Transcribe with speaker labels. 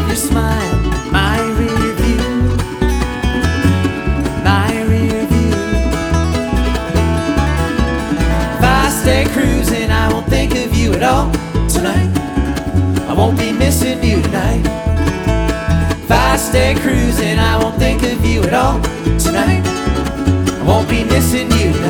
Speaker 1: of your smile, my rear view, my rear view. If I stay cruising, I won't think of you at all tonight. I won't be missing you tonight. If I stay cruising, I won't think of you at all tonight. I won't be missing you tonight.